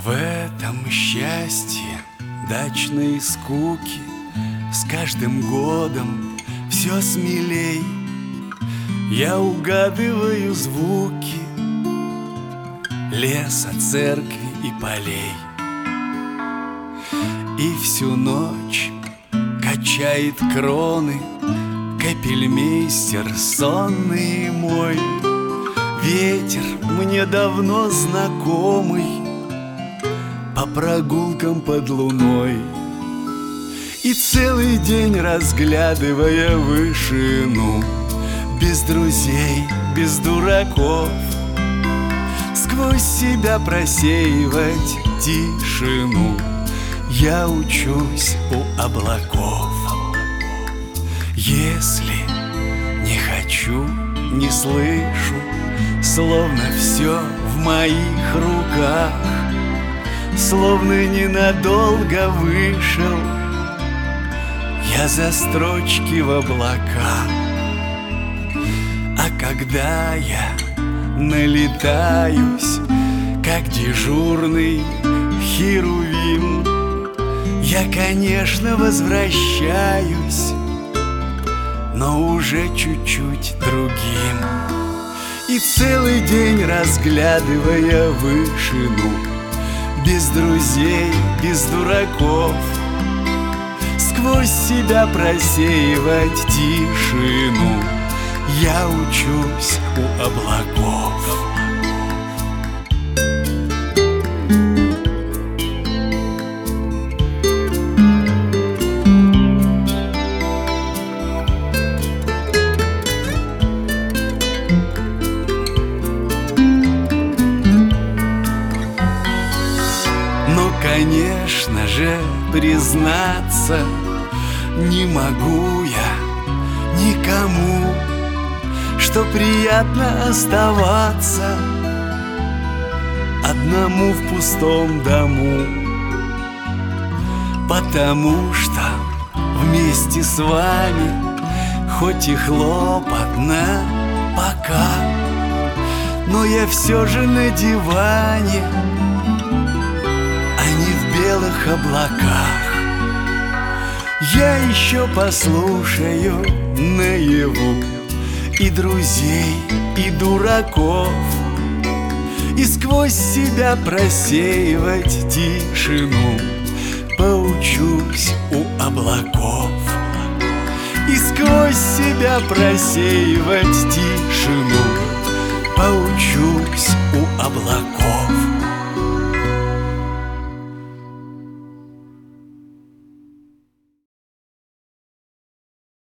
В этом счастье дачной скуки с каждым годом все смелей. Я угадываю звуки леса, церкви и полей. И всю ночь качает кроны капельмейстер сонный мой. Ветер мне давно знакомый по прогулкам под луной. И целый день, разглядывая вышину, без друзей, без дураков, сквозь себя просеивать тишину, я учусь у облаков. Если не хочу, не слышу, словно все в моих руках, словно ненадолго вышел я за строчки в облака. А когда я налетаюсь, как дежурный херувим, я, конечно, возвращаюсь, но уже чуть-чуть другим. И целый день, разглядывая вышину, без друзей, без дураков, сквозь себя просеивать тишину, я учусь у облаков. Но, конечно же, признаться не могу я никому, что приятно оставаться одному в пустом дому. Потому что вместе с вами, хоть и хлопотно пока, но я все же на диване, а не в белых облаках. Я еще послушаю наяву и друзей, и дураков, и сквозь себя просеивать тишину поучусь у облаков. И сквозь себя просеивать тишину поучусь у облаков.